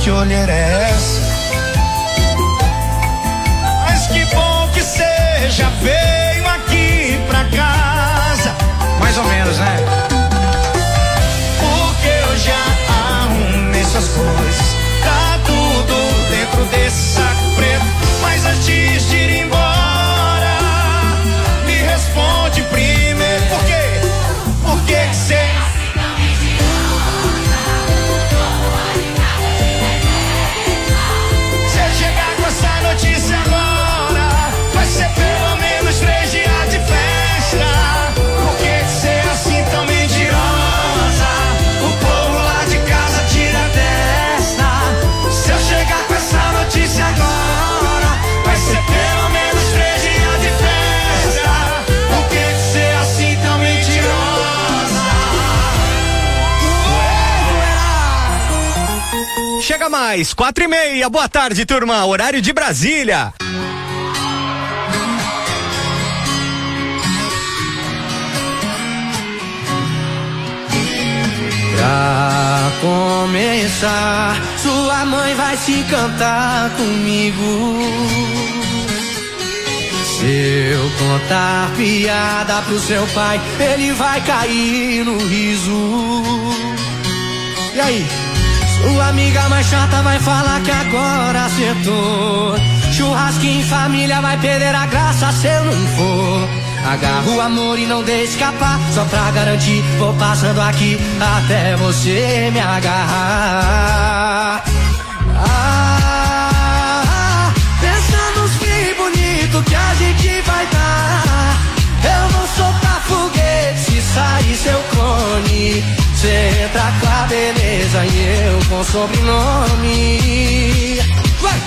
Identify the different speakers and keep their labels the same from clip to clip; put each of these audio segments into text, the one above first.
Speaker 1: que olheira é essa? Mas que bom que você já veio aqui pra casa. Mais ou menos, né? Porque eu já arrumei suas coisas, tá tudo dentro desse saco preto. Mas antes de ir embora, me responde primeiro. Por quê? Por que que você... Se chegar com essa notícia agora, vai ser pelo menos 3 dias de festa. Por que que você é assim tão mentirosa? O povo lá de casa tira desta. Se eu chegar com essa notícia agora, vai ser pelo menos 3 dias de festa. Por que que você é assim tão mentirosa?
Speaker 2: Chega mais, 4:30, boa tarde, turma, horário de Brasília.
Speaker 3: Pra começar, sua mãe vai se encantar comigo. Se eu contar piada pro seu pai, ele vai cair no riso. E aí? Sua amiga mais chata vai falar que agora acertou. Churrasquinho em família vai perder a graça se eu não for. Agarra o amor e não deixe escapar. Só pra garantir, vou passando aqui até você me agarrar. Pensa nos que bonito que a gente vai dar. Eu vou soltar foguete se sair seu clone. Cê entra com a beleza e eu com sobrenome. Vai!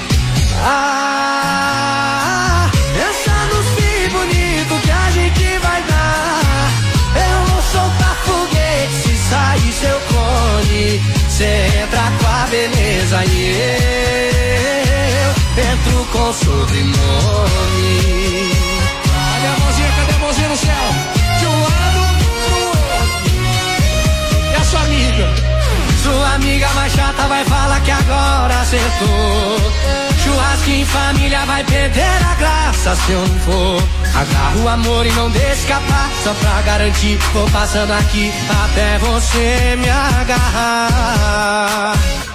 Speaker 3: Pensa nos que bonito que a gente vai dar. Eu vou soltar foguete se sair seu clone. Cê entra com a beleza e eu entro com sobrenome. Cadê a mãozinha? Cadê a mãozinha no céu? De um lado pro outro. E a sua amiga? Sua amiga mais chata vai falar que agora acertou. Churrasquinho em família vai perder a graça se eu não for. Agarra o amor e não deixe escapar. Só pra garantir, vou passando aqui até você me agarrar.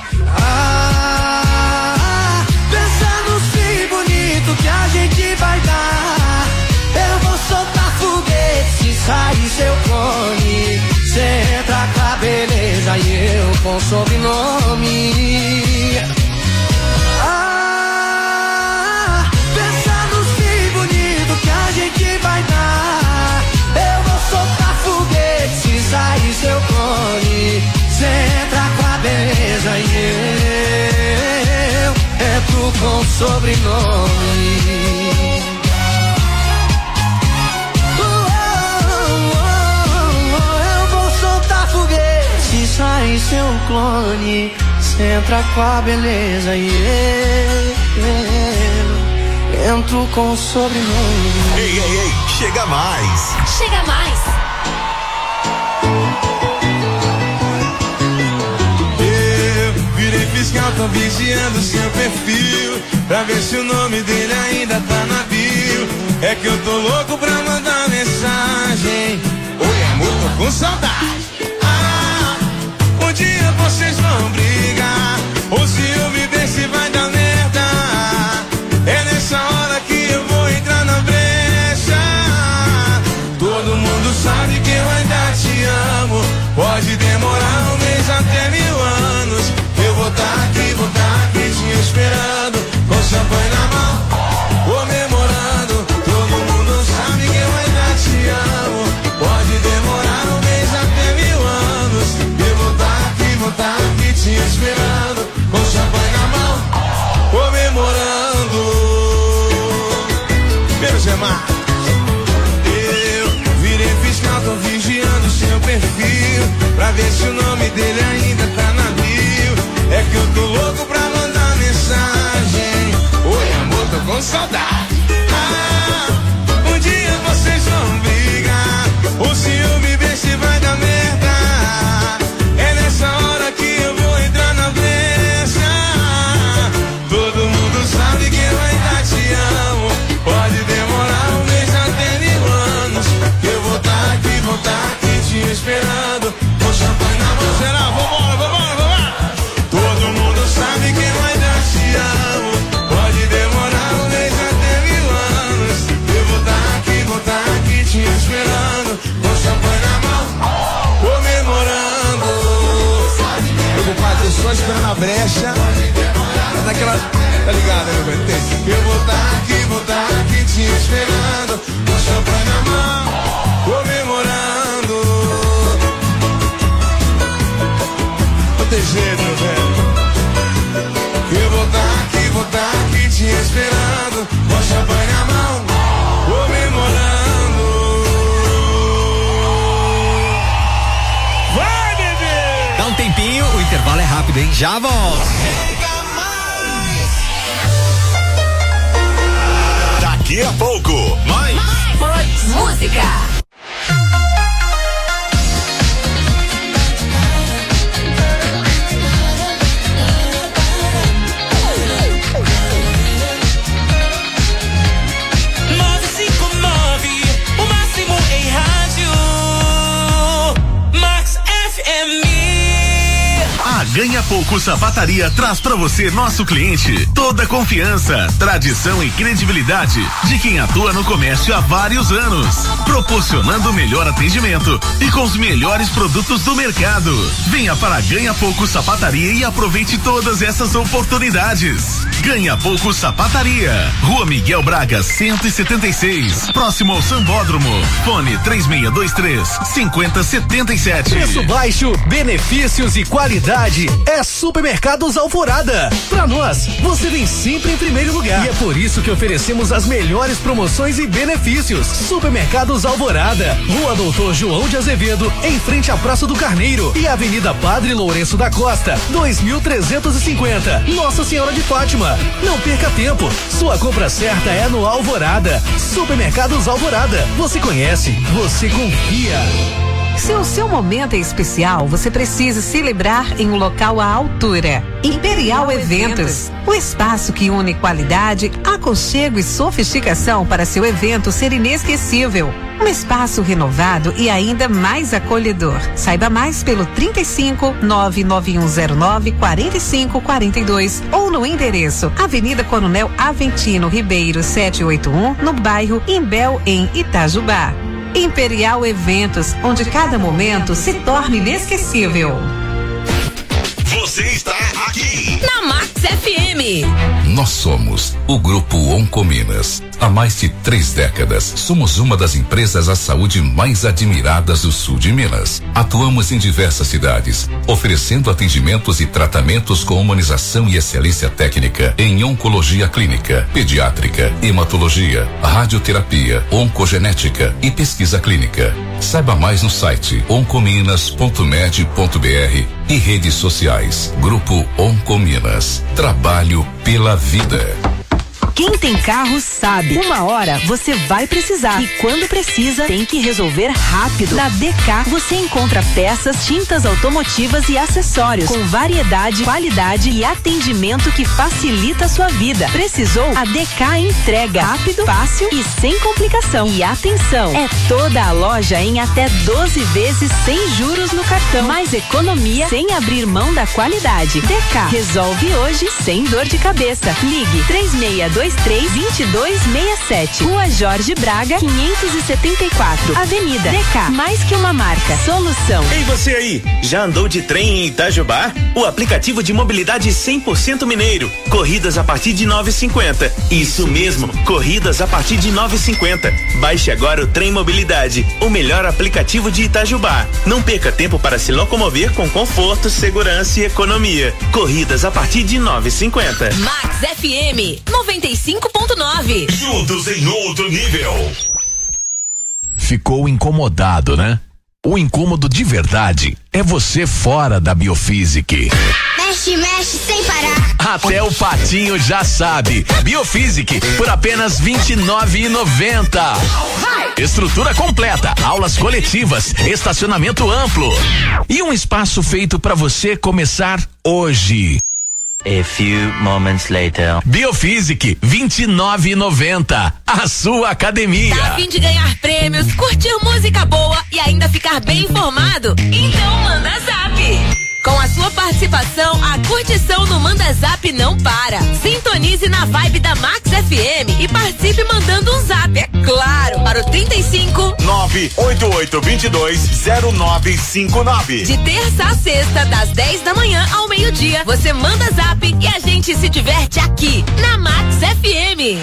Speaker 3: Pensa nos que bonito que a gente vai dar. Eu vou soltar foguete se sair seu clone. Cê entra com a beleza e eu com sobrenome. Pensa nos que bonito que a gente vai dar. Eu vou soltar foguete se sair seu clone. Cê entra com a beleza e eu entro com sobrenome. Sai seu clone, cê entra com a beleza e eu entro com sobrenome.
Speaker 4: Ei, ei, ei, chega mais.
Speaker 5: Chega mais.
Speaker 1: Eu virei fiscal, tô vigiando seu perfil pra ver se o nome dele ainda tá na bio. É que eu tô louco pra mandar mensagem. Oi amor, tô com saudade. Um dia vocês vão brigar, ou se eu me ver se vai dar merda. É nessa hora que eu vou entrar na brecha. Todo mundo sabe que eu ainda te amo. Pode demorar 1 mês até 1000 anos. Eu vou tá aqui te esperando, com champanhe na mão, comemorando. Todo mundo sabe que eu ainda te amo. Pode demorar 1 mês até 1000 anos. Eu vou tá aqui te esperando, com champanhe na mão, comemorando. Menos é mais. Eu virei fiscal, tô vigiando seu perfil pra ver se o nome dele ainda tá na bio. É que eu tô louco pra mandar mensagem. Oi amor, tô com saudade. Um dia vocês vão brigar, ou se eu me ver se vai dar merda. É nessa hora que eu vou entrar na brecha. esperando a brecha. Naquela, tá ligado, né, meu velho? Eu vou tá aqui te esperando, com champanhe na mão, comemorando. Não tem jeito, meu velho. Eu vou tá aqui te esperando, com champanhe na mão, comemorando.
Speaker 2: Vai, bebê! Dá um tempinho, o intervalo é rápido, hein? Já volto.
Speaker 4: Daqui a pouco, mais
Speaker 5: música.
Speaker 4: Ganha Pouco Sapataria traz pra você, nosso cliente, toda a confiança, tradição e credibilidade de quem atua no comércio há vários anos, proporcionando o melhor atendimento e com os melhores produtos do mercado. Venha para Ganha Pouco Sapataria e aproveite todas essas oportunidades. Ganha Pouco Sapataria, Rua Miguel Braga 176, próximo ao Sambódromo. Fone 3623-5077.
Speaker 6: Preço baixo, benefícios e qualidade. É Supermercados Alvorada. Pra nós, você vem sempre em primeiro lugar. E é por isso que oferecemos as melhores promoções e benefícios. Supermercados Alvorada, Rua Doutor João de Azevedo, em frente à Praça do Carneiro, e Avenida Padre Lourenço da Costa, 2350, Nossa Senhora de Fátima. Não perca tempo, sua compra certa é no Alvorada. Supermercados Alvorada, você conhece, você confia.
Speaker 7: Se o seu momento é especial, você precisa celebrar em um local à altura. Imperial Eventos, o espaço que une qualidade, aconchego e sofisticação para seu evento ser inesquecível. Um espaço renovado e ainda mais acolhedor. Saiba mais pelo 35 99109 4542 ou no endereço Avenida Coronel Aventino Ribeiro 781, no bairro Imbel, em Itajubá. Imperial Eventos, onde cada momento se torna inesquecível.
Speaker 4: Você está aqui
Speaker 5: na Max FM.
Speaker 8: Nós somos o Grupo Oncominas. Há mais de 3 décadas, somos uma das empresas à saúde mais admiradas do sul de Minas. Atuamos em diversas cidades, oferecendo atendimentos e tratamentos com humanização e excelência técnica em oncologia clínica, pediátrica, hematologia, radioterapia, oncogenética e pesquisa clínica. Saiba mais no site oncominas.med.br e redes sociais. Grupo Oncominas. Trabalho pela vida.
Speaker 9: Quem tem carro sabe, uma hora você vai precisar e quando precisa tem que resolver rápido. Na DK você encontra peças, tintas automotivas e acessórios com variedade, qualidade e atendimento que facilita a sua vida. Precisou? A DK entrega rápido, fácil e sem complicação. E atenção, é toda a loja em até 12 vezes sem juros no cartão. Mais economia sem abrir mão da qualidade. DK resolve hoje sem dor de cabeça. Ligue 3623-2267. Rua Jorge Braga 574. Avenida DK. Mais que uma marca. Solução.
Speaker 10: Ei, você aí, já andou de trem em Itajubá? O aplicativo de mobilidade 100% mineiro. Corridas a partir de 9,50. Isso mesmo, corridas a partir de 9,50. Baixe agora o Trem Mobilidade, o melhor aplicativo de Itajubá. Não perca tempo para se locomover com conforto, segurança e economia. Corridas a partir de 9,50.
Speaker 5: Max FM 95.9.
Speaker 4: Juntos em outro nível.
Speaker 11: Ficou incomodado, né? O incômodo de verdade é você fora da Biofísica.
Speaker 12: Mexe, mexe sem parar.
Speaker 11: Até o patinho já sabe. Biofísica por apenas R$29,90. Estrutura completa, aulas coletivas, estacionamento amplo e um espaço feito para você começar hoje.
Speaker 13: A few moments later.
Speaker 11: Biofísica, R$29,90. A sua academia.
Speaker 5: Tá a fim de ganhar prêmios, curtir música boa e ainda ficar bem informado? Então manda zap. Com a sua participação, a curtição no Manda Zap não para. Sintonize na vibe da Max FM e participe mandando um zap. É Claro, para o 35
Speaker 14: 988220959.
Speaker 5: De terça a sexta, das 10 da manhã ao meio-dia, você manda zap e a gente se diverte aqui na Max FM.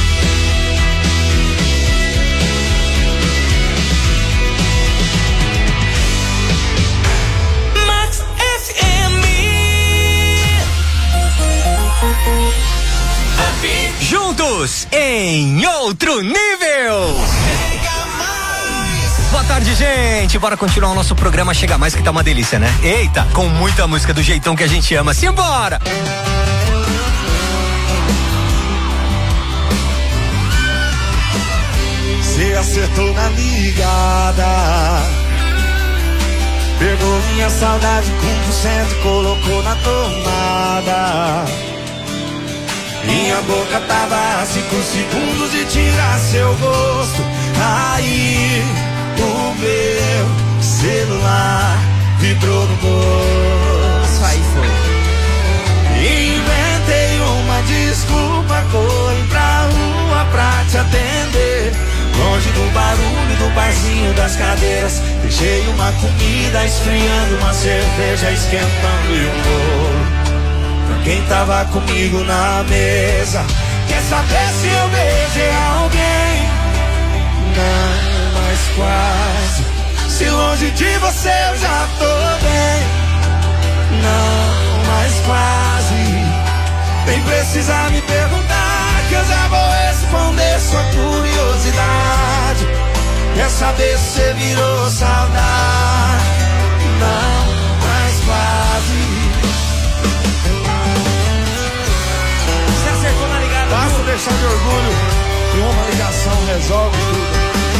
Speaker 3: Max FM.
Speaker 2: Juntos em outro nível. Boa tarde, gente. Bora continuar o nosso programa Chega Mais, que tá uma delícia, né? Eita, com muita música do jeitão que a gente ama. Simbora!
Speaker 1: Você acertou na ligada, pegou minha saudade com 100% e colocou na tomada. Minha boca tava a 5 segundos de tirar seu gosto. Aí o meu celular vibrou no bolso. Aí foi. Inventei uma desculpa, corri pra rua pra te atender. Longe do barulho do barzinho das cadeiras, deixei uma comida esfriando, uma cerveja esquentando e um bolo pra quem tava comigo na mesa. Quer saber se eu beijei alguém? Não, mas quase. Se longe de você eu já tô bem. Não, mas quase. Nem precisa me perguntar, que eu já vou responder sua curiosidade. Quer saber se você virou saudade? Não, mas quase. Você acertou na ligada. Basta deixar de orgulho e uma ligação resolve tudo.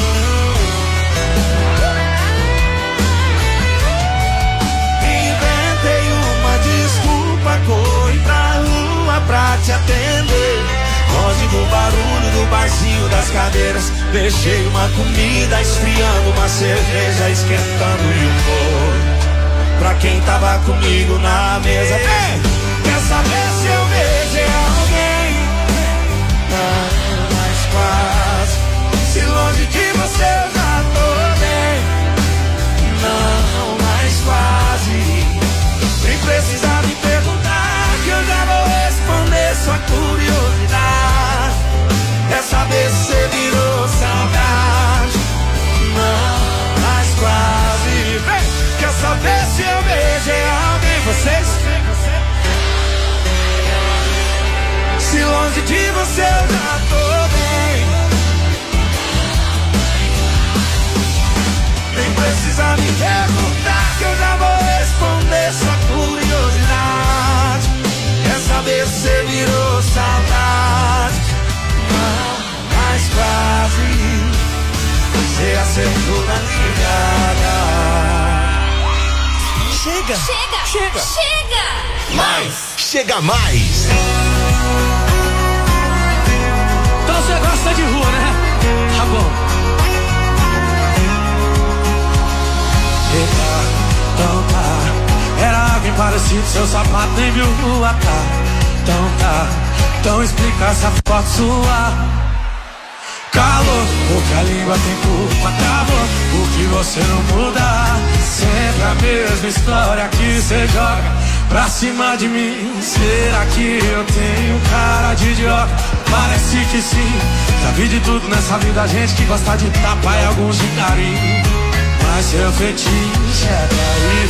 Speaker 1: Inventei uma desculpa, corri pra rua pra te atender. Longe do barulho do barzinho das cadeiras, deixei uma comida esfriando, uma cerveja esquentando e um bolo pra quem tava comigo na mesa. Ei, quer saber se eu beijei alguém? Não, mas quase. Se longe de você eu já tô bem. Não, mas quase. Nem precisa me perguntar, que eu já vou responder sua curiosidade. Quer saber se você virou saudade? Não, mas quase. Vem. Quer saber se eu beijei alguém? Vocês? Se longe de você eu já tô bem. Nem precisa me perguntar, que eu já vou responder sua curiosidade. Quer saber se você virou saudade? Não, mas quase. Você acertou na ligada. Chega!
Speaker 5: Chega!
Speaker 1: Chega!
Speaker 5: Chega!
Speaker 14: Mais! Chega mais!
Speaker 3: Então você gosta de rua, né? Tá bom. Eita, então tá. Era alguém parecido, seu sapato nem viu rua, tá? Então tá. Então explica essa foto sua. Calor, porque a língua tem culpa, acabou. O que você não muda, sempre a mesma história que você joga pra cima de mim. Será que eu tenho cara de idiota? Parece que sim. Já vi de tudo nessa vida, gente que gosta de tapa e alguns de carinho. Mas seu fetiche é daí.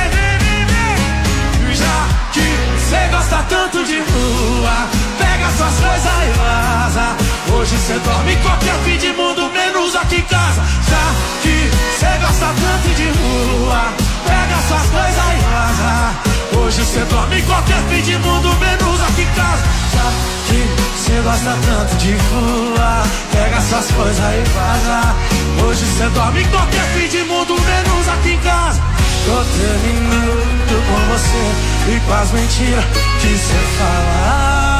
Speaker 3: Já que você gosta tanto de rua, pega suas coisas e vaza. Hoje você dorme em qualquer fim de mundo, menos aqui em casa. Já que você gosta tanto de rua, pega suas coisas e vaza. Hoje você dorme em qualquer fim de mundo, menos aqui em casa. Já que você gosta tanto de rua, pega suas coisas e vaza. Hoje você dorme em qualquer fim de mundo, menos aqui em casa. Tô terminando com você e com as mentiras que você fala.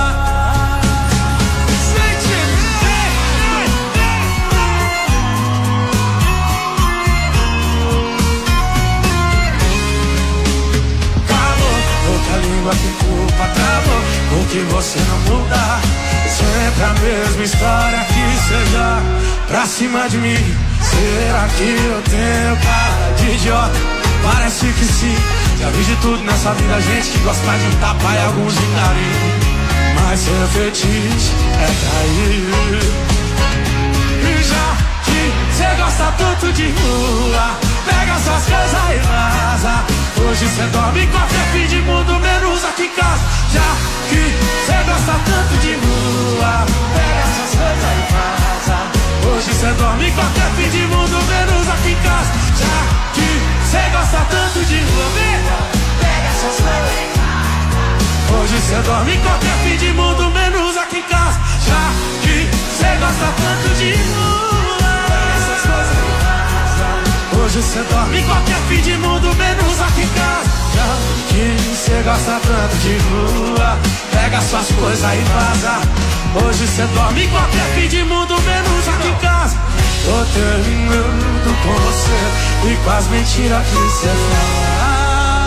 Speaker 3: A língua tem culpa, acabou. O que você não muda, sempre a mesma história que bocejar pra cima de mim. Será que eu tenho cara de idiota? Parece que sim. Já vi de tudo nessa vida, gente que gosta de um tapa e alguns de carinho. Mas seu fetiche é cair. E já que cê gosta tanto de rua, pega suas coisas e vaza. Hoje cê dorme em qualquer fim de mundo, menos aqui em casa. Já que cê gosta tanto de rua, pega suas coisas e vaza. Hoje cê dorme em qualquer fim de mundo, menos aqui em casa. Já que cê gosta tanto de rua, pega suas coisas e vaza. Hoje cê dorme em qualquer fim de mundo, menos aqui em casa. Já que cê gosta tanto de rua, pega essas coisas e vaza. Hoje cê dorme em qualquer fim de mundo, menos aqui em casa. Já que cê gosta tanto de rua, pega suas coisas e vaza. Hoje cê dorme em qualquer fim de mundo, menos aqui em casa. Tô terminando com você e com as mentiras que cê fala.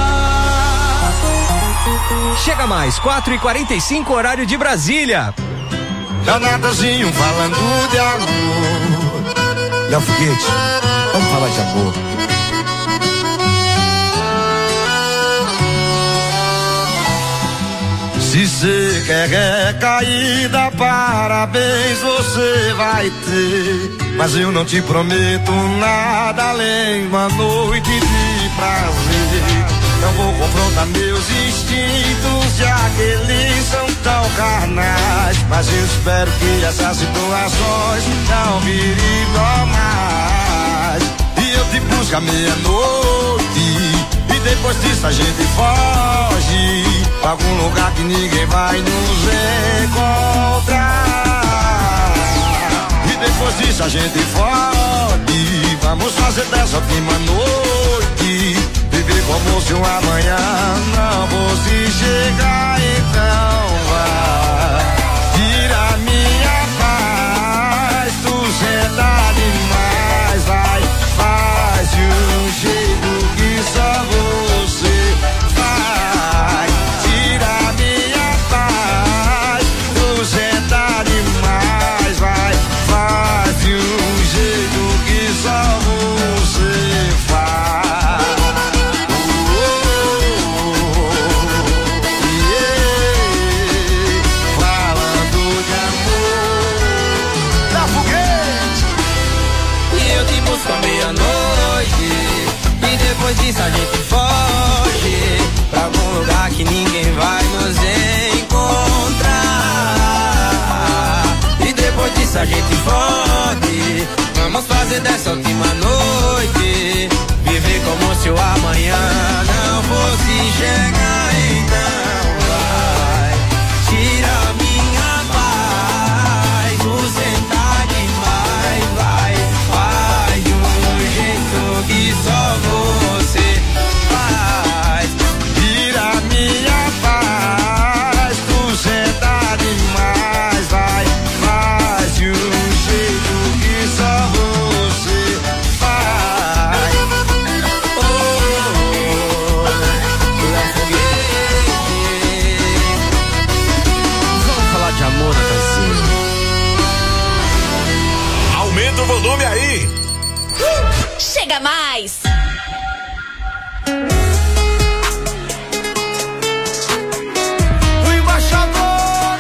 Speaker 2: Chega mais, 4h45, horário de Brasília.
Speaker 1: Danadazinho falando de amor. Léo Foguete, vamos falar de amor. Se cê quer caída, parabéns você vai ter. Mas eu não te prometo nada além uma noite de prazer. Não vou confrontar meus instintos, já que eles são tão carnais. Mas eu espero que essas situações não virem normais. E eu te busco à meia-noite, e depois disso a gente foge pra algum lugar que ninguém vai nos encontrar. E depois disso a gente foge, vamos fazer dessa última noite viver como se um amanhã não fosse chegar. Então vai, tira minha paz, tu senta demais, vai, faz de um jeito que só você vai. Tira minha paz, tu senta demais, vai, faz de um jeito que só você faz.
Speaker 3: Depois disso a gente foge pra algum lugar que ninguém vai nos encontrar. E depois disso a gente foge, vamos fazer dessa última noite viver como se o amanhã não fosse chegar. Então vai, tira minha paz, tu senta demais, vai, faz de um jeito que só você faz.
Speaker 1: Tira minha paz, tu senta demais, vai, faz de um jeito que só você faz.
Speaker 2: Vamos falar de amor, Natanzinho.
Speaker 14: Aumenta o volume aí.
Speaker 5: Chega mais!
Speaker 3: O embaixador.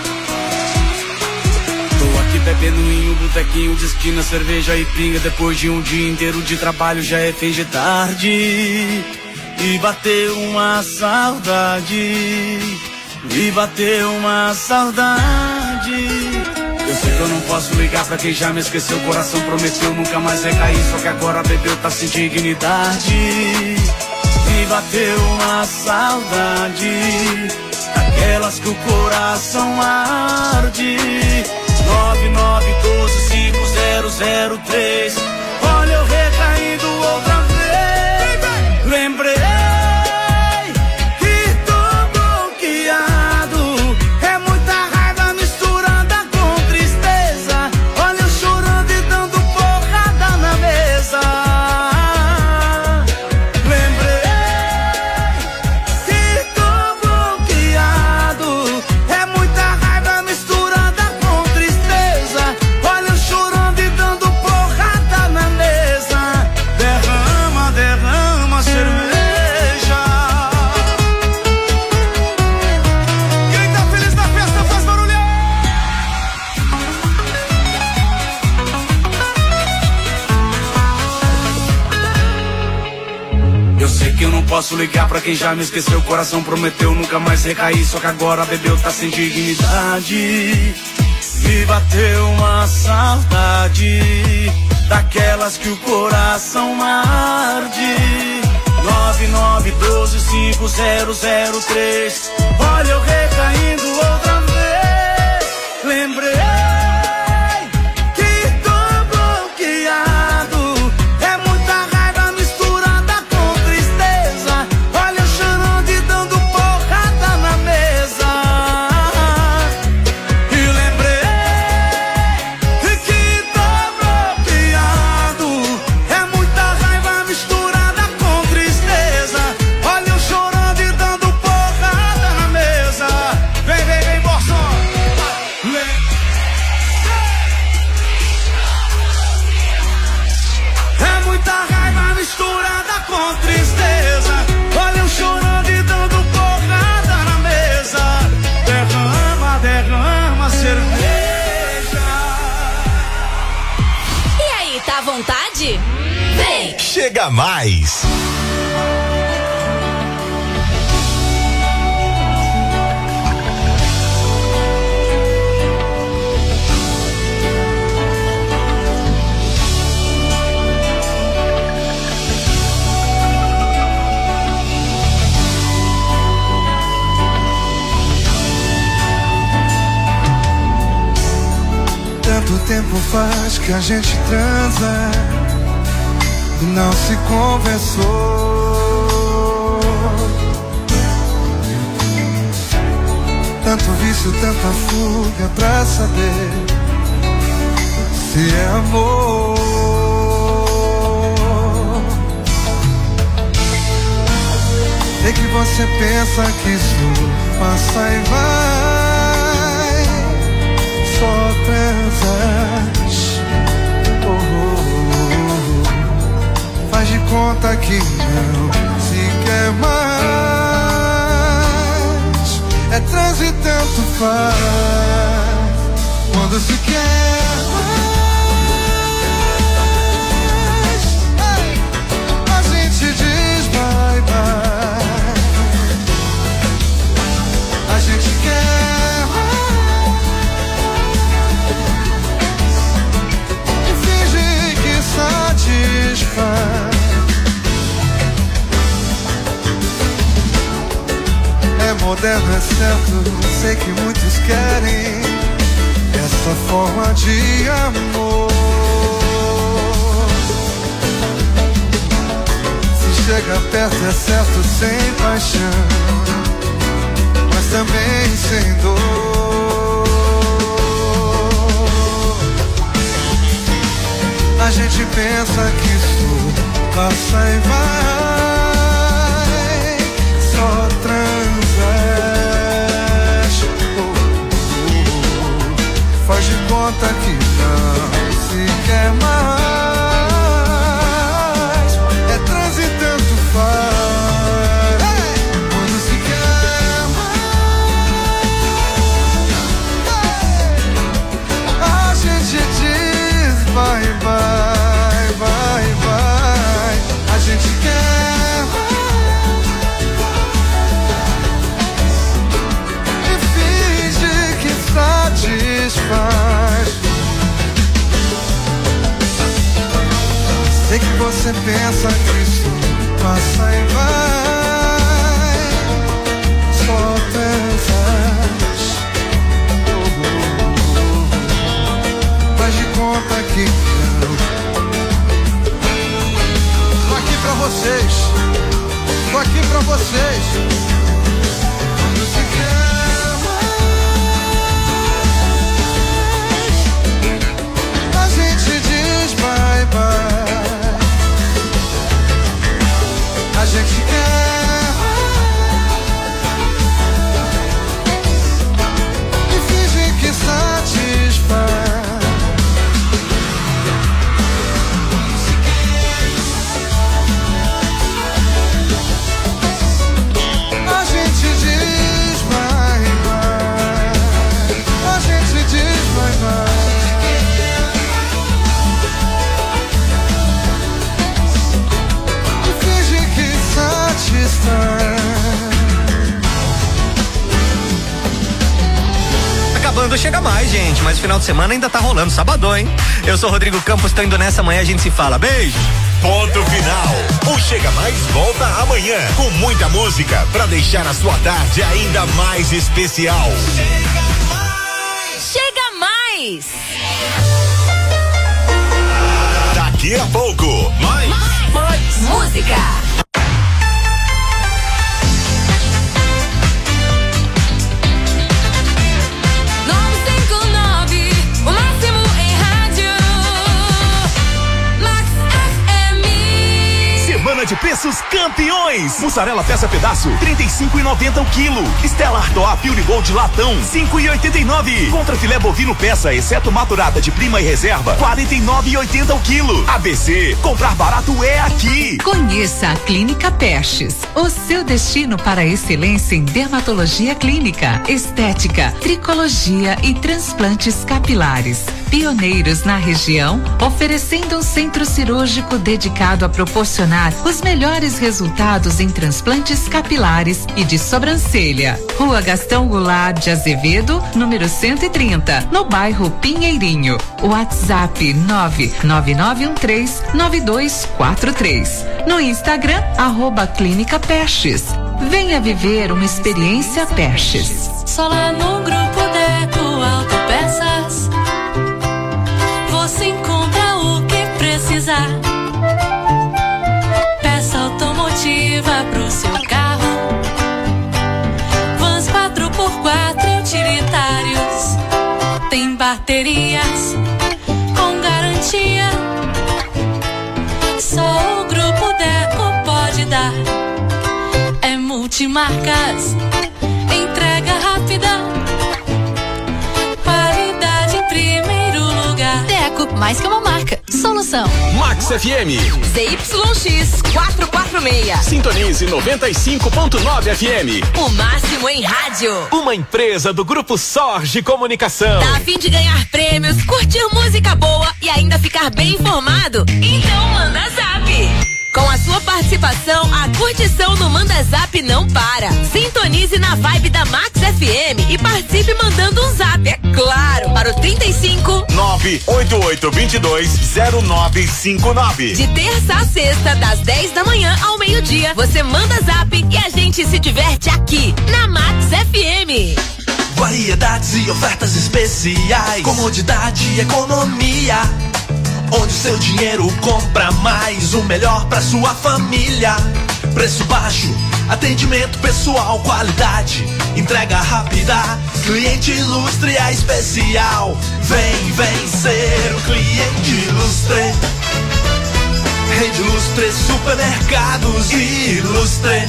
Speaker 3: Tô aqui bebendo em um botequinho de esquina, cerveja e pinga. Depois de um dia inteiro de trabalho já é fim de tarde e bateu uma saudade. E bateu uma saudade. Eu sei que eu não posso ligar pra quem já me esqueceu. O coração prometeu nunca mais recair, só que agora bebeu, tá sem dignidade. E bateu uma saudade, aquelas que o coração arde. 99125003. Olha eu recaindo outra vez. Lembrei que tô bloqueado. É muita raiva misturada com tristeza. Olha eu chorando e dando porrada na mesa. Lembrei que tô bloqueado. É muita raiva misturada com tristeza. Olha eu chorando que eu não posso ligar pra quem já me esqueceu. O coração prometeu nunca mais recair, só que agora bebeu, tá sem dignidade. Me bateu uma saudade, daquelas que o coração arde. 99125003. Olha eu recaindo outra vez. Lembrei que tô bloqueado. É muita raiva misturada com tristeza. Olha eu chorando e dando porrada na mesa. E lembrei que tô bloqueado. É muita raiva misturada com tristeza. Olha eu chorando e dando porrada na mesa. Vem, vem, vem, Borson. É muita raiva misturada com tristeza. Olha eu chorando e dando porrada na mesa. Derrama, derrama cerveja.
Speaker 5: E aí, tá à vontade? Vem!
Speaker 14: Chega mais!
Speaker 1: Tanto tempo faz que a gente transa e não se conversou. Tanto vício, tanta fuga pra saber se é amor. Sei que você pensa que isso passa e vai, só transas. Faz de conta que não se quer mais. É trans e tanto faz. Quando se quer mais, a gente diz bye bye. A gente quer mais e finge que satisfaz. É moderno, é certo, sei que muitos querem essa forma de amor. Se chega perto é certo, sem paixão, mas também sem dor. A gente pensa que isso passa e vai, só transas. Faz de conta que não se quer mais. É trans e tanto faz. Quando se quer mais, a gente diz bye bye, bye bye. A gente quer mais e finge que satisfaz. Sei que você pensa que isso passa e vai, só pensas. Faz de conta que não. Tô aqui pra vocês, tô aqui pra vocês. Quando se quer mais, a gente diz bye bye. A gente quer e finge que satisfaz. A gente diz bye bye. A gente diz bye bye. E finge que satisfaz.
Speaker 2: do Chega Mais, gente, mas o final de semana ainda tá rolando, sabadão, hein? Eu sou Rodrigo Campos, tô indo nessa, amanhã a gente se fala, beijo!
Speaker 14: Ponto final. O Chega Mais volta amanhã com muita música pra deixar a sua tarde ainda mais especial.
Speaker 5: Chega Mais!
Speaker 14: Daqui a pouco, mais
Speaker 5: música.
Speaker 15: Semana de preços campeões. Mussarela peça pedaço, 35,90 o quilo. Stella Artois Pure Gold latão, 5,89. Contra filé bovino peça, exceto maturada de prima e reserva, 49,80 o quilo. ABC, comprar barato é aqui.
Speaker 7: Conheça a Clínica Pestes, o seu destino para a excelência em dermatologia clínica, estética, tricologia e transplantes capilares. Pioneiros na região, oferecendo um centro cirúrgico dedicado a proporcionar os melhores resultados em transplantes capilares e de sobrancelha. Rua Gastão Goulart de Azevedo, número 130, no bairro Pinheirinho. WhatsApp 999139243. No Instagram, @Clínica Pestes. Venha viver uma experiência Pestes.
Speaker 16: Só lá no Grupo Deco Autopeças você encontra o que precisar. Peça automotiva pro seu carro, vans 4x4 utilitários, tem baterias com garantia. Só o Grupo Deco pode dar. É multimarcas, entrega rápida, qualidade em primeiro lugar.
Speaker 5: Deco, mais que uma marca, solução.
Speaker 11: Max FM.
Speaker 5: ZYX 446.
Speaker 11: Sintonize 95.9 FM.
Speaker 5: O máximo em rádio.
Speaker 11: Uma empresa do Grupo Sorge Comunicação.
Speaker 5: Tá a fim de ganhar prêmios, curtir música boa e ainda ficar bem informado? Então manda zap. Com a sua participação, a curtição no Manda Zap não para. Sintonize na vibe da Max FM e participe mandando um zap, é claro, para o 35
Speaker 14: 988220959.
Speaker 5: De terça a sexta, das 10 da manhã ao meio-dia, você manda zap e a gente se diverte aqui na Max FM.
Speaker 3: Variedades e ofertas especiais, comodidade e economia. Onde o seu dinheiro compra mais, o melhor pra sua família. Preço baixo, atendimento pessoal, qualidade, entrega rápida, cliente ilustre é especial. Vem ser o cliente ilustre. Rede Ilustre Supermercados Ilustre.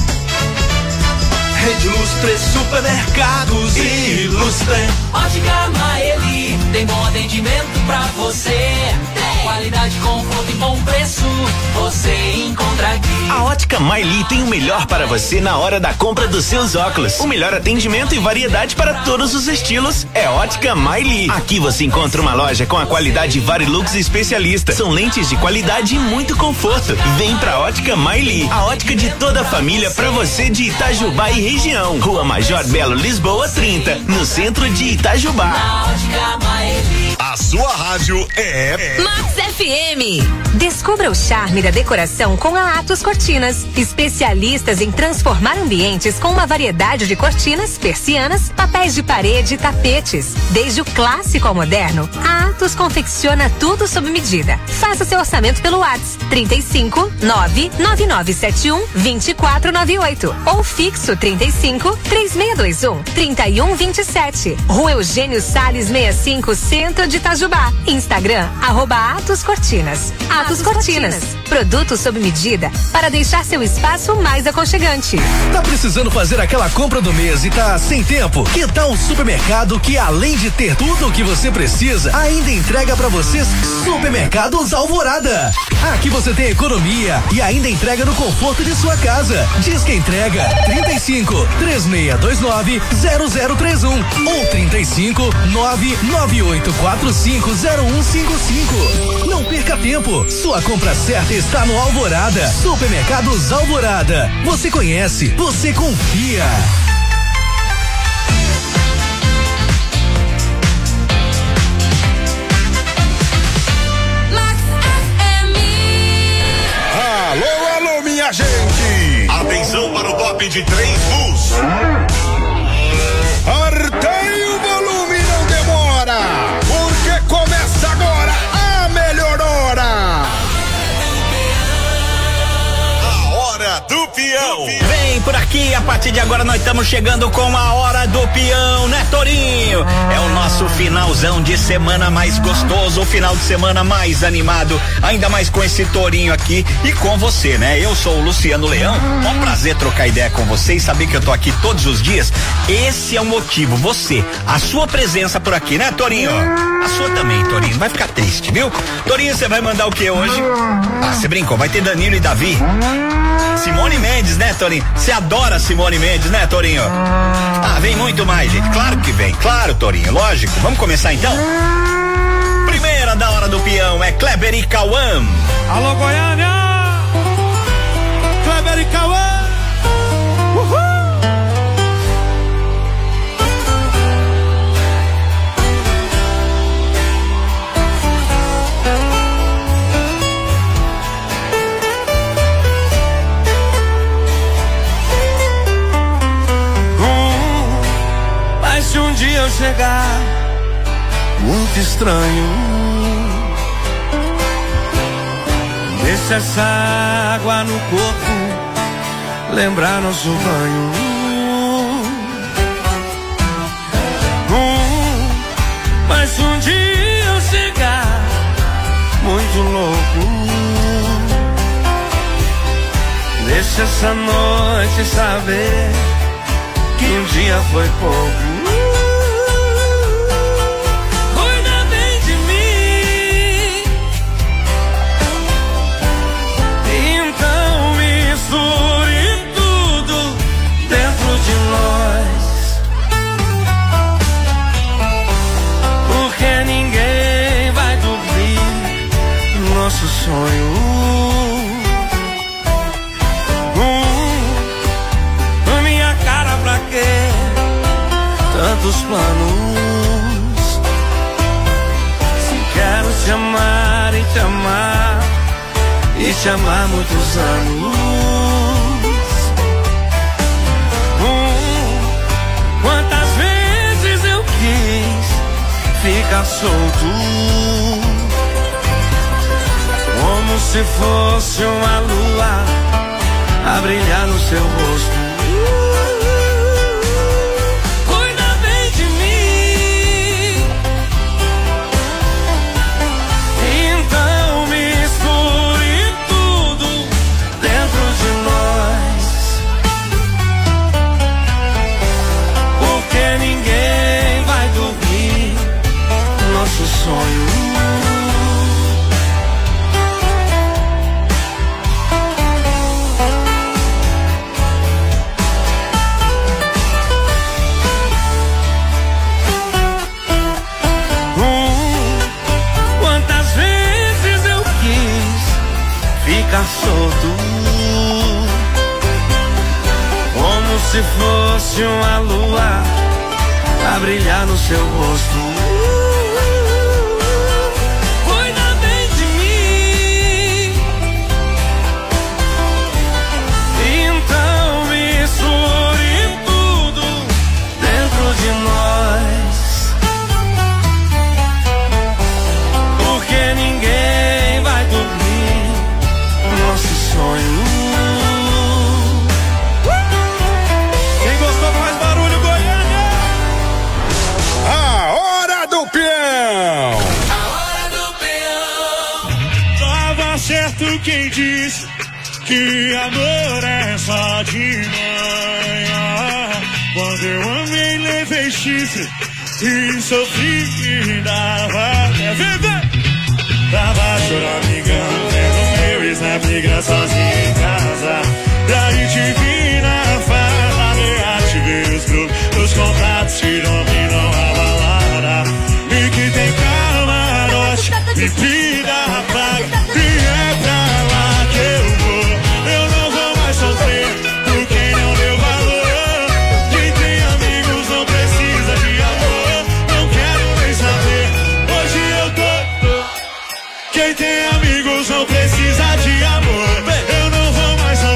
Speaker 3: Rede Ilustre Supermercados Ilustre.
Speaker 17: Ótica Maeli, tem bom atendimento pra você. Qualidade, conforto e bom preço, você encontra aqui.
Speaker 10: A Ótica Maeli tem o melhor para você na hora da compra dos seus óculos. O melhor atendimento e variedade para todos os estilos é Ótica Maeli. Aqui você encontra uma loja com a qualidade Varilux especialista. São lentes de qualidade e muito conforto. Vem pra Ótica Maeli, a ótica de toda a família pra você de Itajubá e região. Rua Major Belo Lisboa 30, no centro de Itajubá.
Speaker 17: Na Ótica Maeli.
Speaker 14: A sua rádio é
Speaker 5: Max FM.
Speaker 18: Descubra o charme da decoração com a Atos Cortinas, especialistas em transformar ambientes com uma variedade de cortinas, persianas, papéis de parede e tapetes. Desde o clássico ao moderno, a Atos confecciona tudo sob medida. Faça seu orçamento pelo WhatsApp 35 99971 2498 ou fixo 35 3621 3127. Rua Eugênio Salles 65, Centro de Itajubá. Instagram @Atos Cortinas. Atos Cortinas, produtos sob medida para deixar seu espaço mais aconchegante.
Speaker 6: Tá precisando fazer aquela compra do mês e tá sem tempo? Que tal um supermercado que, além de ter tudo o que você precisa, ainda entrega pra vocês? Supermercados Alvorada. Aqui você tem economia e ainda entrega no conforto de sua casa. Diz que entrega 35 3629 0031 ou 35 998450155. Não perca tempo. Sua compra certa está no Alvorada. Supermercados Alvorada. Você conhece, você confia.
Speaker 14: minha gente! Atenção para o top de 3 Luz. Artei o volume, não demora, porque começa agora a melhor hora. A hora do peão.
Speaker 2: Vem por aqui, a partir de agora nós estamos chegando com a hora do peão, né, Torinho? É o nosso finalzão de semana mais gostoso, o final de semana mais animado, ainda mais com esse Torinho aqui e com você, né? Eu sou o Luciano Leão, é um prazer trocar ideia com você e saber que eu tô aqui todos os dias. Esse é o motivo, você, a sua presença por aqui, né, Torinho? A sua também, Torinho, não vai ficar triste, viu? Torinho, você vai mandar o que hoje? Ah, você brincou, vai ter Danilo e Davi. Simone Mendes, né, Torinho? Você adora Simone Mendes, né, Torinho? Ah, vem muito mais, gente. Claro que vem. Claro, Torinho, lógico. Vamos começar então? Primeira da hora do peão é Kleber e Cauã.
Speaker 3: Alô, Goiânia! Kleber e Cauã! Uhul! Se um dia eu chegar muito estranho, deixa essa água no corpo lembrar nosso banho. Mas se um dia eu chegar muito louco, deixa essa noite saber que um dia foi pouco. Cuida bem de mim, então misture tudo dentro de nós, porque ninguém vai dormir nosso sonho. Pra quê? Tantos planos. Se quero te amar e te amar e te amar muitos anos. Quantas vezes eu quis ficar solto, como se fosse uma lua a brilhar no seu rosto. Sonho. Quantas vezes eu quis ficar solto, como se fosse uma lua a brilhar no seu rosto. De nós, porque ninguém vai dormir nosso sonho. Quem gostou faz barulho, Goiânia!
Speaker 14: A hora do peão!
Speaker 3: A hora do peão! Tava certo quem disse que amor é só de manhã. Quando eu amei, levei chifre e sofri e dava. Tava choramingando, vendo meu snap ligando sozinho em casa. Daí te vi na farra, reativei os grupos, os contatos te dominam a balada. Me que tem camarote, bebida paga, e é pra lá que eu vou. Eu não vou mais sofrer por quem não deu valor. Quem tem amigos não precisa de amor. Eu não vou mais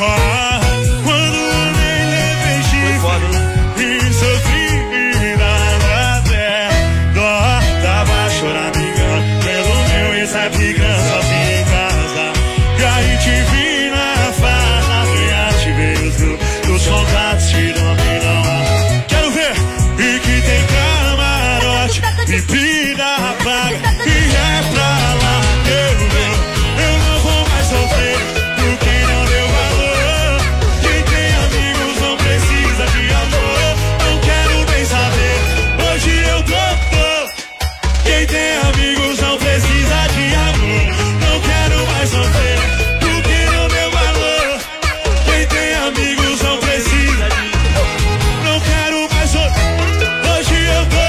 Speaker 1: Quando nem levei chifre e sofri nada até dó. Tava chorando, engano, pelo meu ex-amigrão sozinho em casa. E aí te vi na farra, te veio dos contatos, te dominam. Quero ver, e que tem camarote, bebida paga, e é pra lá que eu vou. Eu não vou mais sofrer por quem não deu valor. Quem tem amigos não precisa de amor. Não quero nem saber, hoje eu tô. Quem tem amigos não precisa de amor. Não quero mais sofrer por quem não deu valor. Quem tem amigos não precisa de amor. Não quero mais sofrer, hoje eu tô.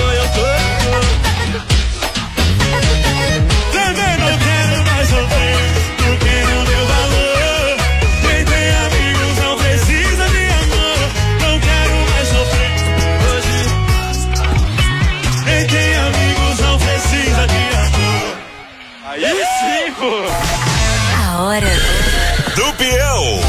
Speaker 1: Também não quero mais sofrer por quem não deu valor. Quem tem amigos não precisa de amor. Não quero mais sofrer hoje. Quem tem amigos não precisa de amor. Aí sim, pô.
Speaker 5: A hora
Speaker 14: do peão.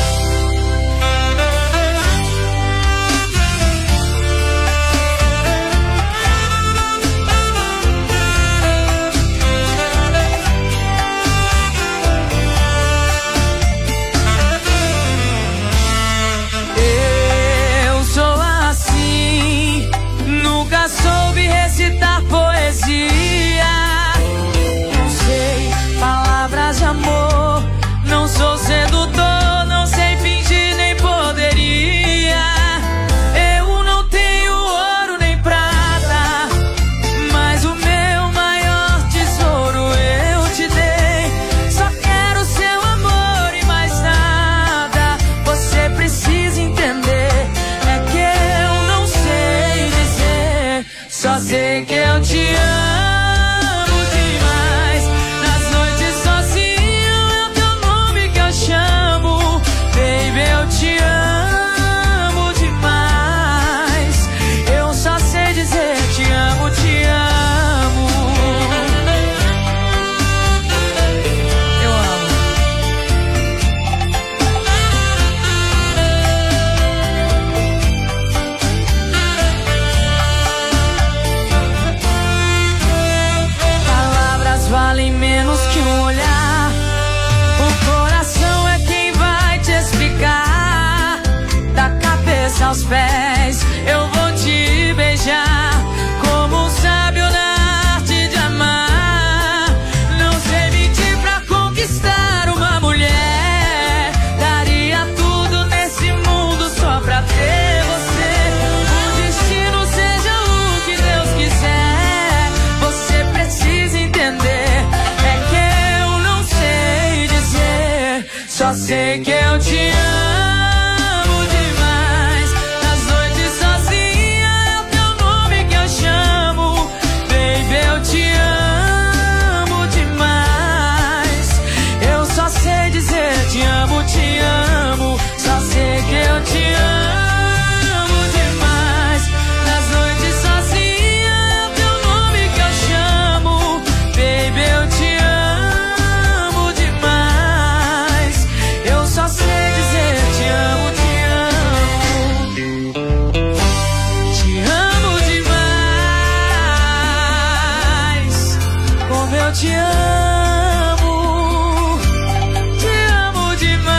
Speaker 17: Eu sou assim, nunca soube recitar poesia. Não sei palavras de amor, não sou sedutor, não sei fingir nem poderia. Eu não tenho ouro nem prata, mas o meu maior tesouro eu te dei. Só quero seu amor e mais nada. Você precisa entender, é que eu não sei dizer. Só sei que eu te amo demais. Nas noites sozinho é o teu nome que eu chamo. Baby, eu te amo demais. Eu só sei dizer te amo, te amo. Eu amo. Palavras valem menos que um olhar. O coração é quem vai te explicar. Da cabeça aos pés eu vou te beijar, como um sábio na arte de amar. Não sei mentir pra conquistar uma mulher. Daria tudo nesse mundo só pra ter você. O destino seja o que Deus quiser. Você precisa entender, é que eu não sei dizer. Só sei que eu te amo demais. Nas noites sozinha é o teu nome que eu chamo. Baby, eu te amo demais. Eu só sei dizer te amo, te amo. Só sei que eu te amo demais. Nas noites sozinha é o teu nome que eu chamo. Baby, eu te amo demais. Eu só sei dizer te amo, te amo. Te amo demais. Como eu te amo. Te amo demais.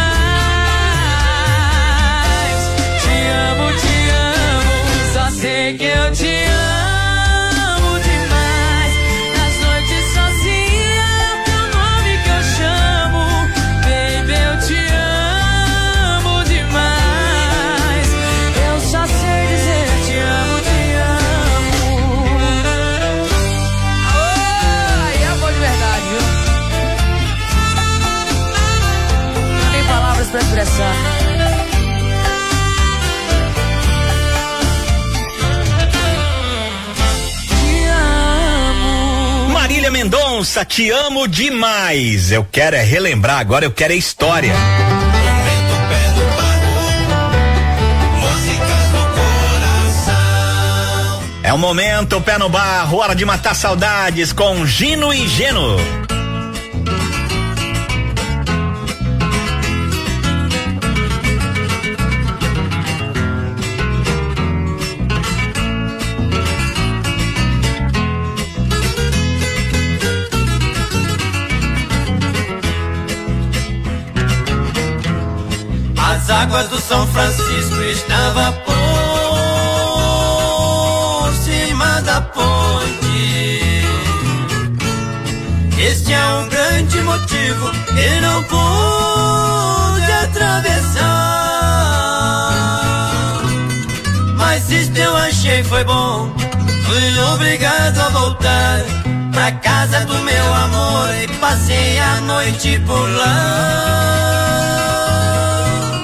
Speaker 17: Te amo, te amo. Só sei que eu te amo demais. Nas noites sozinha é o teu nome que eu chamo. Baby, eu te amo demais. Eu só sei dizer te amo, te amo. Ai, amor de verdade, viu? Não tem palavras pra expressar. Te amo.
Speaker 2: Marília Mendonça, te amo demais. Eu quero é relembrar agora, eu quero é história. É o momento, pé no barro, hora de matar saudades com Gino e Geno.
Speaker 3: águas do São Francisco estava por cima da ponte. Este é um grande motivo que não pude atravessar. Mas isto eu achei foi bom, fui obrigado a voltar pra casa do meu amor e passei a noite por lá.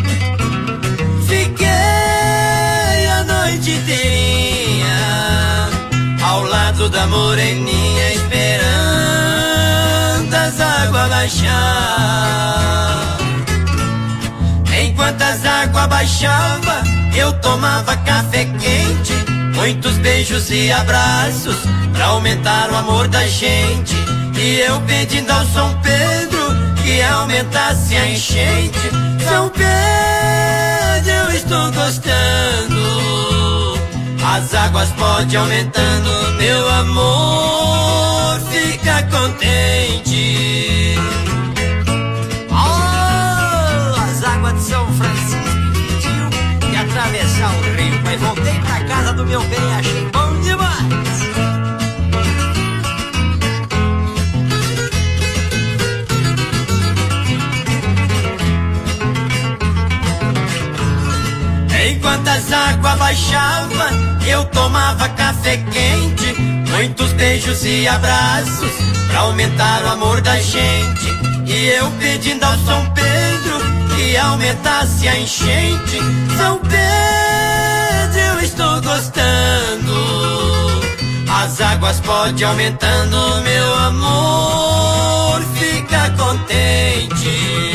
Speaker 3: Fiquei a noite inteirinha ao lado da moreninha esperando as águas baixar. Enquanto as águas baixavam, eu tomava café quente, muitos beijos e abraços pra aumentar o amor da gente. E eu pedindo ao São Pedro que aumentasse a enchente. São Pedro, eu estou gostando, as águas podem aumentando, meu amor fica contente. Oh, as águas de São Francisco e atravessar o rio, mas voltei pra casa do meu bem, achei bom demais. Enquanto as águas baixavam, eu tomava café quente, muitos beijos e abraços pra aumentar o amor da gente. E eu pedindo ao São Pedro que aumentasse a enchente. São Pedro, eu estou gostando, as águas podem aumentando, meu amor fica contente.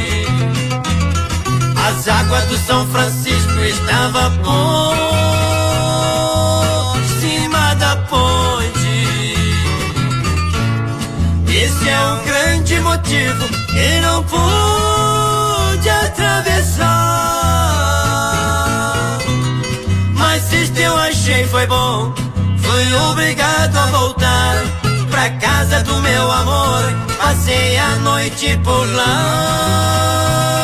Speaker 3: As águas do São Francisco estavam por cima da ponte. Esse é um grande motivo que não pude atravessar. Mas isto eu achei foi bom, fui obrigado a voltar pra casa do meu amor, passei a noite por lá.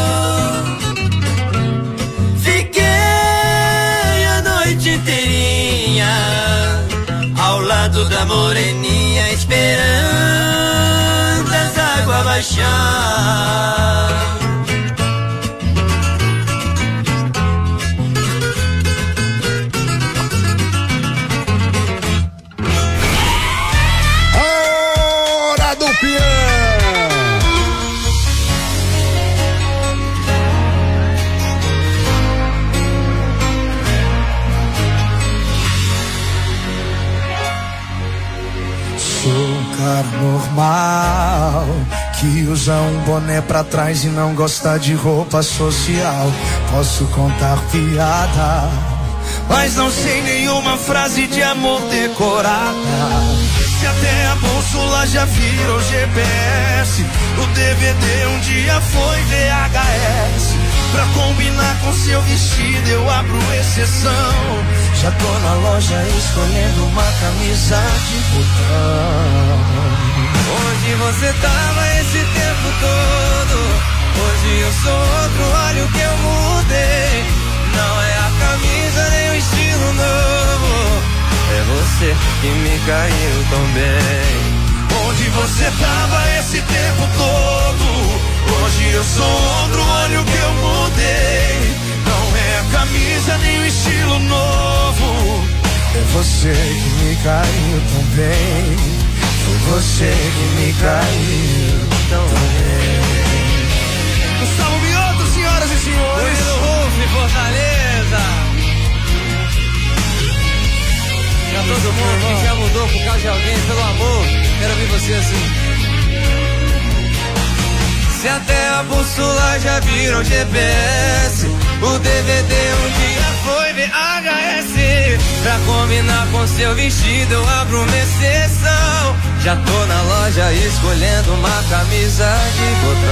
Speaker 3: Inteirinha ao lado da moreninha esperando as águas baixar.
Speaker 14: Hora do peão.
Speaker 3: Cara normal que usa um boné pra trás e não gosta de roupa social. Posso contar piada, mas não sei nenhuma frase de amor decorada. Se até a bússola já virou GPS, o DVD um dia foi VHS. Pra combinar com seu vestido eu abro exceção. Já tô na loja escolhendo uma camisa de botão. Onde você tava esse tempo todo? Hoje eu sou outro, olha o que eu mudei. Não é a camisa nem o estilo novo, é você que me caiu tão bem. Onde você tava esse tempo todo? Hoje eu sou outro, olha o que eu mudei. Não é a camisa nem o estilo novo, é você que me caiu tão bem. Foi você que me caiu tão bem. Gustavo Mioto, senhoras e senhores.
Speaker 19: Danilo Wolf, Fortaleza. Já todo mundo que já mudou por causa de alguém, pelo amor, quero ouvir você assim. Se até a bússola já virou GPS, o DVD um dia foi VHS. Pra combinar com seu vestido eu abro uma exceção. Já tô na loja escolhendo uma camisa de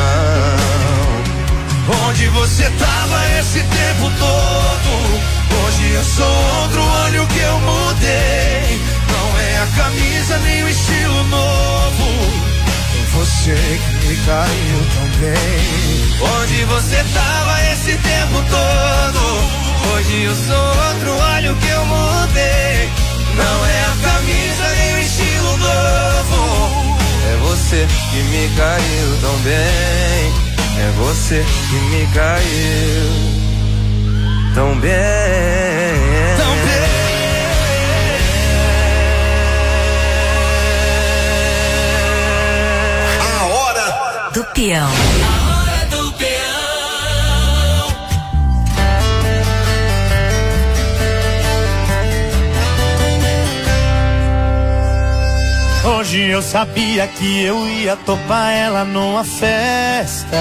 Speaker 19: botão.
Speaker 3: Onde você tava esse tempo todo? Hoje eu sou outro, olha o que eu mudei. Não é a camisa nem o estilo novo, é você
Speaker 1: sei que me caiu tão bem.
Speaker 19: Onde você tava esse tempo todo? Hoje eu sou outro, olha o que eu mudei. Não é a camisa nem o estilo novo. É você que me caiu tão bem. É você que me caiu tão bem. Tão bem.
Speaker 14: A hora
Speaker 5: do peão.
Speaker 16: A hora do peão.
Speaker 3: Hoje eu sabia que eu ia topar ela numa festa,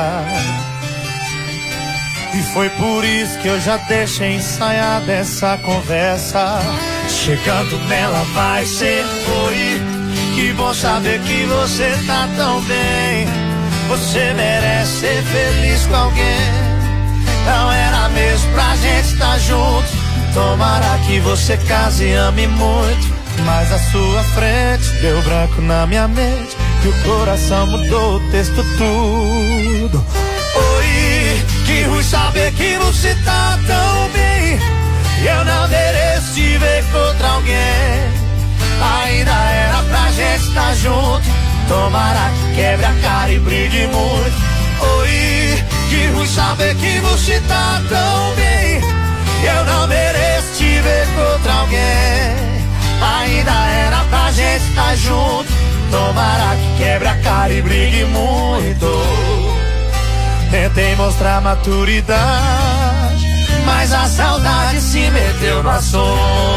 Speaker 3: e foi por isso que eu já deixei ensaiada essa conversa. Chegando nela vai ser oi, que bom saber que você tá tão bem. Você merece ser feliz com alguém. Não era mesmo pra gente estar junto. Tomara que você case e ame muito. Mas a sua frente deu branco na minha mente, e o coração mudou o texto tudo. Oi, que ruim saber que você tá tão bem, e eu não mereço te ver contra alguém. Ainda era pra gente estar junto. Tomara que quebre a cara e brigue muito. Oi, que ruim saber que você tá tão bem, e eu não mereço te ver contra alguém. Ainda era pra gente estar junto. Tomara que quebre a cara e brigue muito. Tentei mostrar maturidade, mas a saudade se meteu no assunto.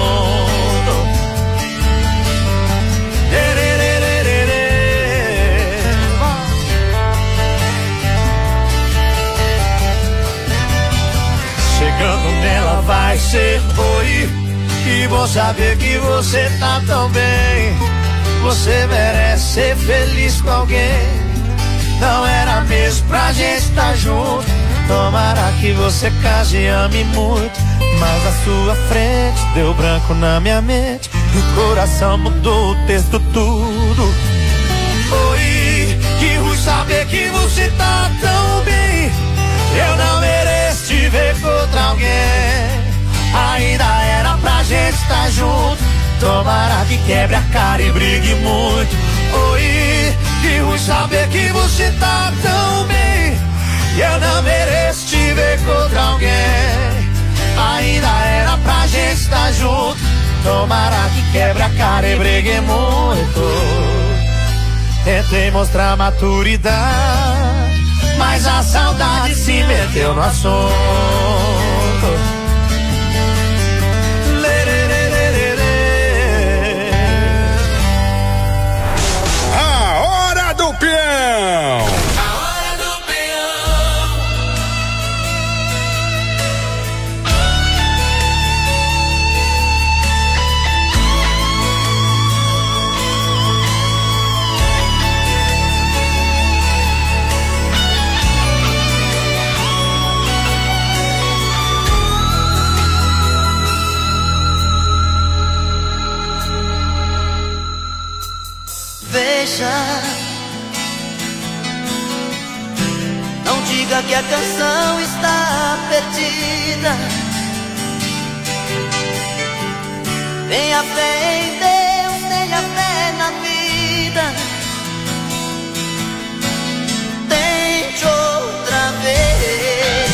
Speaker 3: Chegando nela vai ser oi, que bom saber que você tá tão bem. Você merece ser feliz com alguém. Não era mesmo pra gente estar junto. Tomara que você case e ame muito. Mas a sua frente deu branco na minha mente, e o coração mudou o texto tudo. Oi, que ruim saber que você tá tão bem. Eu não mereço te ver contra alguém. Ainda era pra gente estar junto. Tomara que quebre a cara e brigue muito. Oi, que ruim saber que você tá tão bem, e eu não mereço te ver contra alguém. Ainda era pra gente estar junto. Tomara que quebre a cara e brigue muito. Tentei mostrar maturidade, mas a saudade se meteu no assunto.
Speaker 14: Peão.
Speaker 20: Veja, não diga que a canção está perdida. Tenha fé em Deus, tenha fé na vida. Tente outra vez.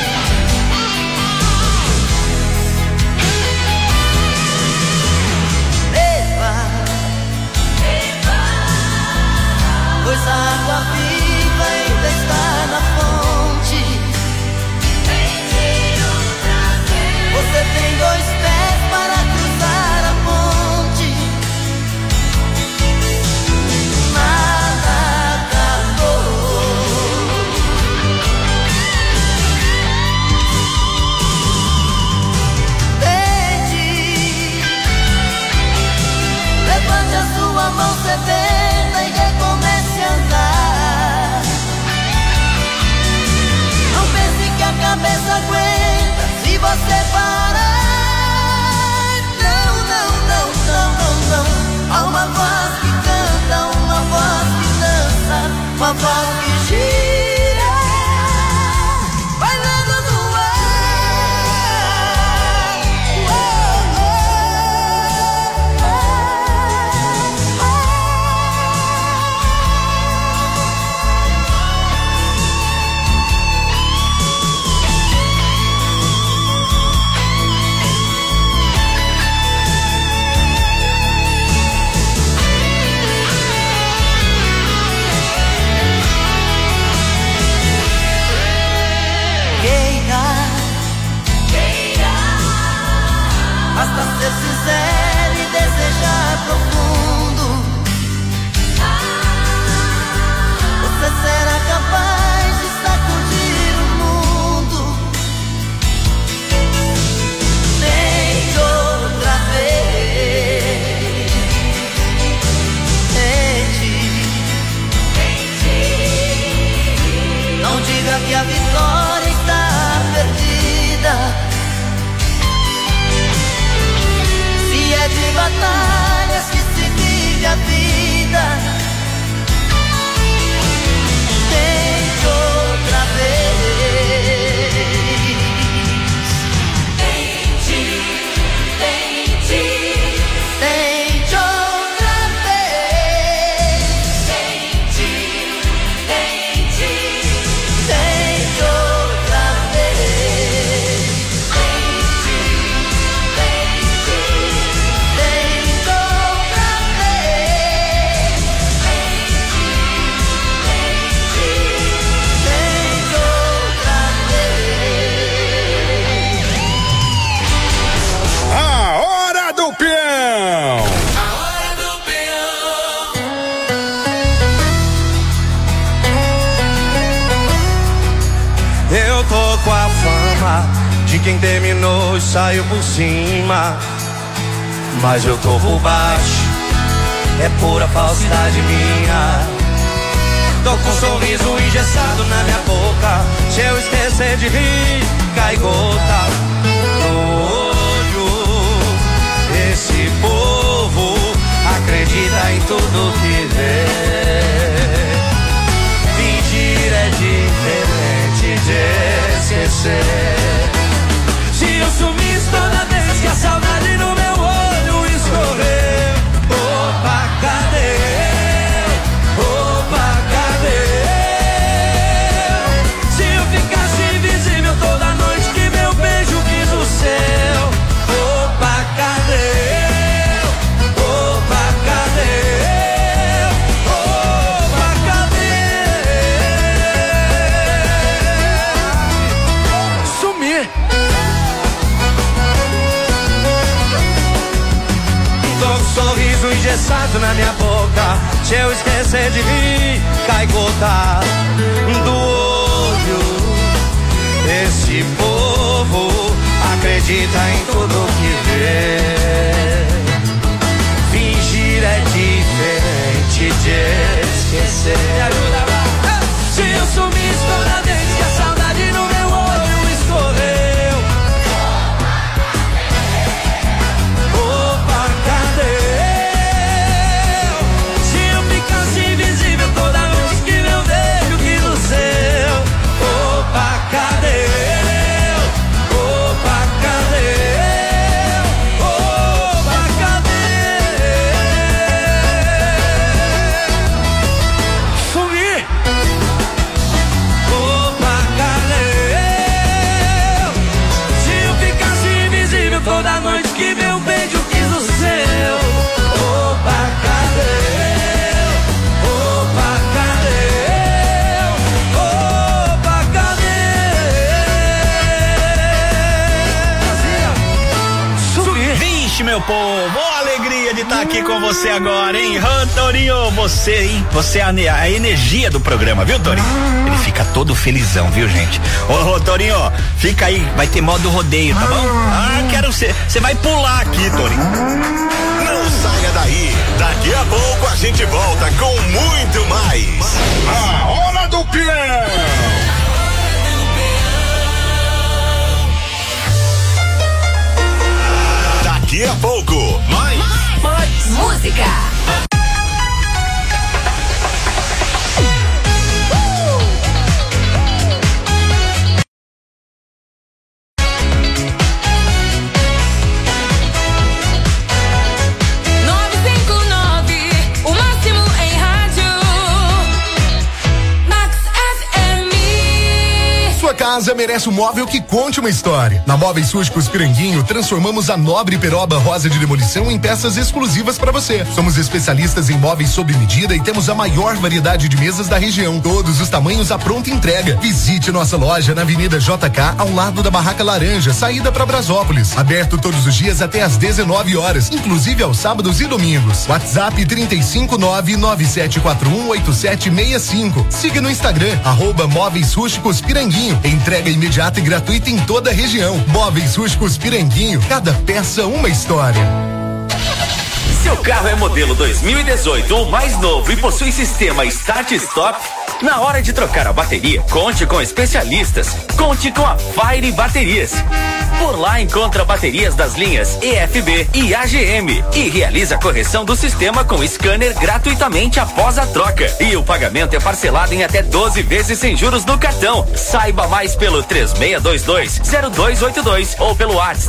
Speaker 20: Pois a água viva ainda está na fonte. Você tem dois pés para cruzar a ponte. que gira, bailando no ar. Basta ser sincero e desejar profundo. Você será capaz de sacudir o mundo. Tente outra vez. Tente. Não diga que a vitória está perdida. É de batalhas que se vive a vida. Tente outra vez. Tente, tente, tente outra vez. Tente, tente, tente outra vez.
Speaker 3: Eu tô com a fama de quem terminou e saiu por cima, mas eu tô por baixo, é pura falsidade minha. Tô com um sorriso engessado na minha boca, se eu esquecer de rir, cai gota no olho. Esse povo acredita em tudo que vê. Fingir é diferente de esquecer. Se eu sumisse toda vez que a saudade no meu olho escorreu, opa, cadê? Opa, cadê? Se eu ficasse invisível toda noite que meu beijo quis o céu, opa, cadê? Opa, cadê? Opa, cadê? Sumir. Tô com um sorriso engessado na minha boca, se eu esquecer de rir, cai gota do olho. Esse povo acredita em tudo que vê. Fingir é diferente de esquecer. Me ajuda lá. Se eu sumisse toda vez que a saudade no meu olho escorreu, opa, cadê? Se eu ficasse invisível toda noite que meu beijo quis o seu, opa, cadê? Opa, cadê? Opa, cadê? Sumir. Opa, cadê? Se eu ficasse invisível toda noite que meu beijo quis o seu, opa, cadê? Opa, cadê? Opa, cadê? Sumir.
Speaker 2: Vixe, meu povo, ó, alegria de estar aqui com você agora, hein? Torinho, você, hein? Você é a energia do programa, viu, Torinho? Ele fica todo felizão, viu, gente? Ô, Torinho, fica aí, vai ter modo rodeio, tá bom? Ah, quero ser. Você vai pular aqui, Torinho.
Speaker 14: Não saia daí. Daqui a pouco a gente volta com muito mais. A Hora do Peão. Daqui a pouco, mais
Speaker 5: música.
Speaker 21: casa merece um móvel que conte uma história. Na Móveis Rústicos Piranguinho, transformamos a nobre peroba rosa de demolição em peças exclusivas para você. Somos especialistas em móveis sob medida e temos a maior variedade de mesas da região. Todos os tamanhos à pronta entrega. Visite nossa loja na Avenida JK, ao lado da Barraca Laranja, saída para Brasópolis. Aberto todos os dias até às 19 horas, inclusive aos sábados e domingos. WhatsApp 35997418765. Siga no Instagram, @Móveis Rústicos Piranguinho. Entrega imediata e gratuita em toda a região. Móveis Rústicos Piranguinho, cada peça uma história.
Speaker 10: Seu carro é modelo 2018 ou mais novo e possui sistema Start Stop? Na hora de trocar a bateria, conte com especialistas. Conte com a Fire Baterias. Por lá encontra baterias das linhas EFB e AGM e realiza a correção do sistema com scanner gratuitamente após a troca. E o pagamento é parcelado em até 12 vezes sem juros no cartão. Saiba mais pelo 3622-0282 ou pelo WhatsApp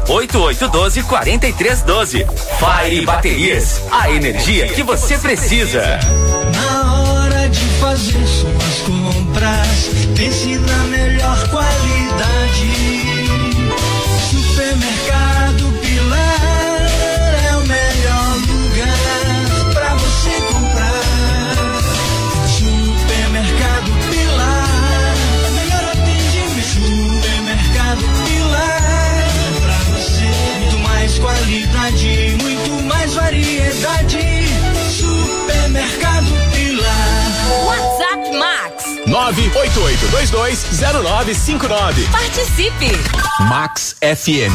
Speaker 10: 98812-4312. Fire Baterias, a energia que você precisa.
Speaker 3: Na hora de fazer suas compras, pense na melhor qualidade. Supermercado Pilar é o melhor lugar pra você comprar. Supermercado Pilar, melhor atendimento. Supermercado Pilar, pra você muito mais qualidade, muito mais variedade. Supermercado Pilar.
Speaker 5: WhatsApp Max
Speaker 11: 988220959.
Speaker 5: Participe.
Speaker 11: Max FM.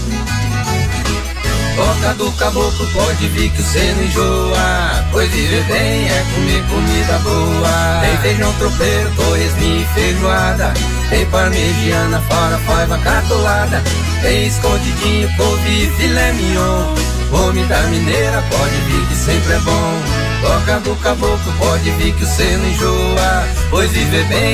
Speaker 19: Toca do caboclo, pode vir que você não enjoa. Pois viver bem é comer comida boa. Tem feijão tropeiro, torresminho e feijoada. Tem parmegiana, farofa catolada. Tem escondidinho, couve e filé mignon. Comida mineira, pode vir que sempre é bom. Toca do caboclo, pode vir que você não enjoa. Pois viver bem